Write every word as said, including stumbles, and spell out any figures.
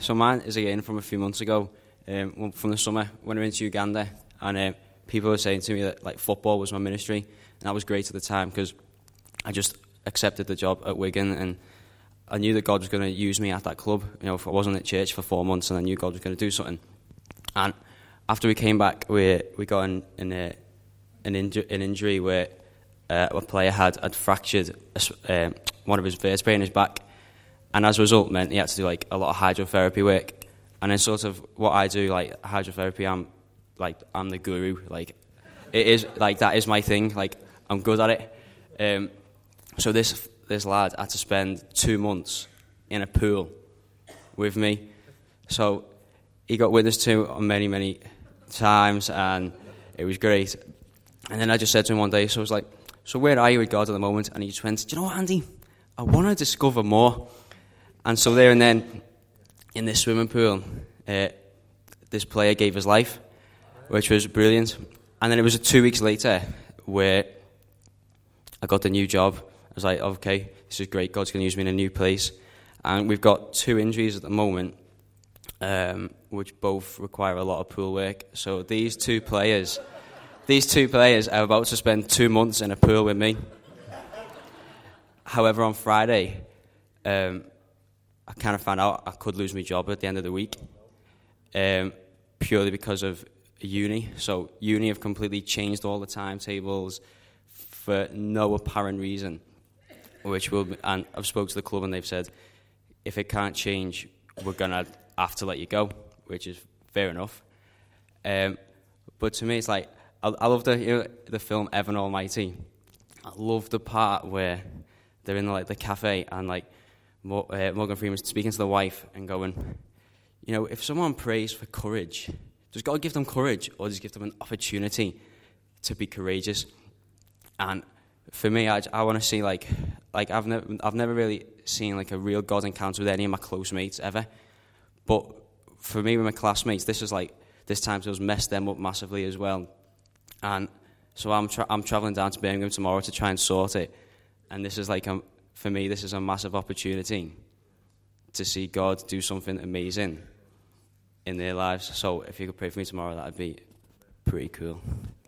So mine is again from a few months ago, um, from the summer when I went to Uganda, and uh, people were saying to me that like football was my ministry, and that was great at the time because I just accepted the job at Wigan, and I knew that God was going to use me at that club. You know, if I wasn't at church for four months, and I knew God was going to do something. And after we came back, we we got an an, uh, an, inju- an injury where uh, a player had had fractured a, um, one of his vertebrae in his back. And as a result, meant he had to do like a lot of hydrotherapy work. And then sort of what I do, like hydrotherapy, I'm like I'm the guru. Like it is like that is my thing. Like I'm good at it. Um, so this this lad had to spend two months in a pool with me. So he got with us too on many many times, and it was great. And then I just said to him one day, so I was like, "So where are you with God at the moment?" And he just went, "Do you know what, Andy? I want to discover more." And so there and then, in this swimming pool, uh, this player gave his life, which was brilliant. And then it was two weeks later where I got the new job. I was like, okay, this is great. God's going to use me in a new place. And we've got two injuries at the moment, um, which both require a lot of pool work. So these two players, these two players are about to spend two months in a pool with me. However, on Friday, um, I kind of found out I could lose my job at the end of the week, um, purely because of uni. So uni have completely changed all the timetables for no apparent reason, which will be, and I've spoken to the club and they've said, if it can't change, we're going to have to let you go, which is fair enough. Um, but to me, it's like, I, I love the, you know, the film Evan Almighty. I love the part where they're in like the cafe and like, Uh, Morgan Freeman's speaking to the wife and going, you know, if someone prays for courage, does God give them courage or does He give them an opportunity to be courageous? And for me, I, I want to see like, like I've never, I've never really seen like a real God encounter with any of my close mates ever. But for me, with my classmates, this is like this time to mess them up massively as well. And so I'm tra- I'm traveling down to Birmingham tomorrow to try and sort it. And this is like a For me, this is a massive opportunity to see God do something amazing in their lives. So if you could pray for me tomorrow, that would be pretty cool.